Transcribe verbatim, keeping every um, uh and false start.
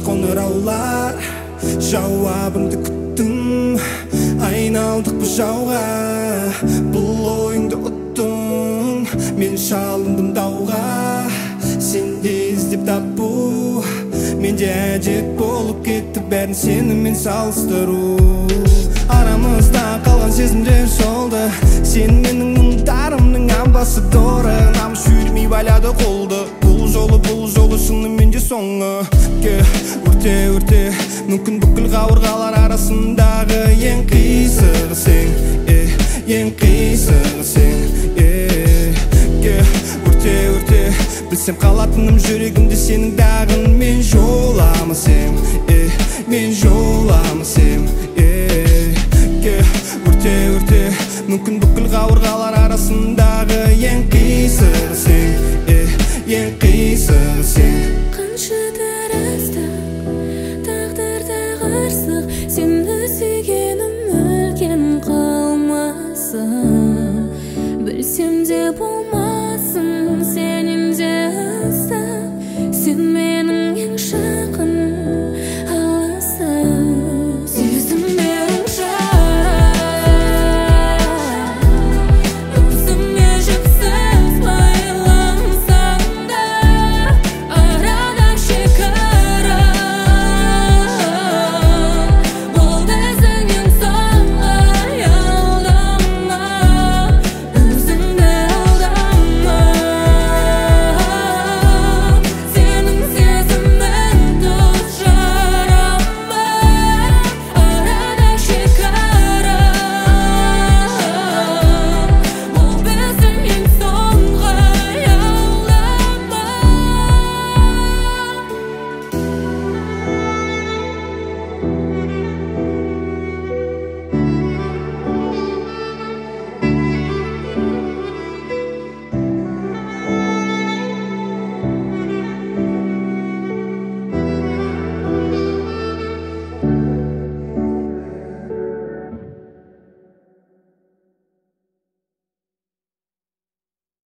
қоңыраулар, жауабыңды күттім, айналдық бұл жауға. Бұл ойыңды ұттың, мен шалындым дауға. Сенде іздеп тапу, менде әдет болып кетті, бәрін сенімен салыстыру. Арамызда қалған сезімдер солды, сен менің мұңдарымның амбассадоры. Намыс жүрмей байлады қолды, бұл жолы бұл жолы шынымен де соңы. Өрте өрте мүмкін бүкіл қабырғалар арасындағы ең қисығы сен, ең қисығы сен. Өрте өрте білсем қалатыным жүрегімде сенің дағын. Мен жоламасем, мен жоламасем. Өрте өрте мүмкін бүкіл қабырғалар арасындағы ең қисығы сен, ең қисығы сен. Қанша таразда тағдырда қырсық, сені сүйгенім өлген қалмасын. Білсем де